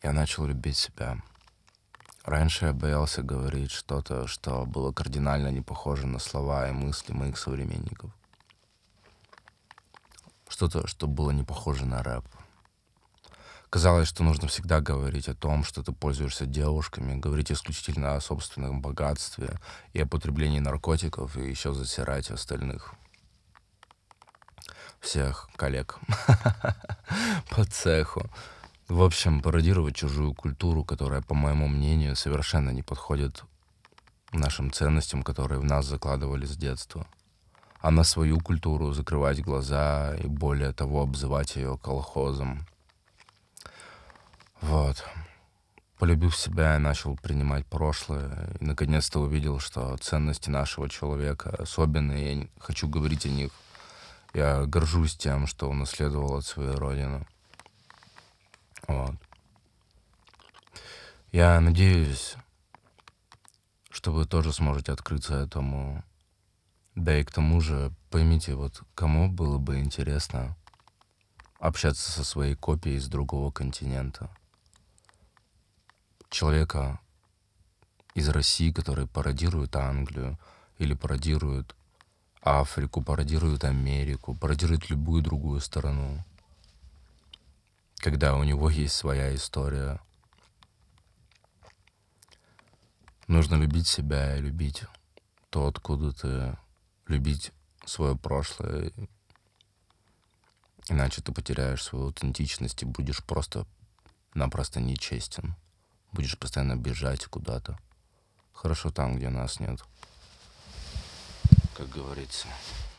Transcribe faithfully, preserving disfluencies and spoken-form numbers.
Я начал любить себя. Раньше я боялся говорить что-то, что было кардинально не похоже на слова и мысли моих современников. Что-то, что было не похоже на рэп. Казалось, что нужно всегда говорить о том, что ты пользуешься девушками, говорить исключительно о собственном богатстве и о потреблении наркотиков, и еще засирать остальных. Всех коллег по цеху. В общем, пародировать чужую культуру, которая, по моему мнению, совершенно не подходит нашим ценностям, которые в нас закладывали с детства. А на свою культуру закрывать глаза и, более того, обзывать ее колхозом. Вот. Полюбив себя, я начал принимать прошлое и наконец-то увидел, что ценности нашего человека особенные, я не хочу говорить о них. Я горжусь тем, что унаследовал от своей родины. Вот. Я надеюсь, что вы тоже сможете открыться этому. Да и к тому же, поймите, вот кому было бы интересно общаться со своей копией из другого континента. Человека из России, который пародирует Англию, или пародирует Африку, пародирует Америку, пародирует любую другую страну. Когда у него есть своя история. Нужно любить себя и любить то, откуда ты, любить свое прошлое. Иначе ты потеряешь свою аутентичность и будешь просто-напросто нечестен. Будешь постоянно бежать куда-то. Хорошо там, где нас нет. Как говорится.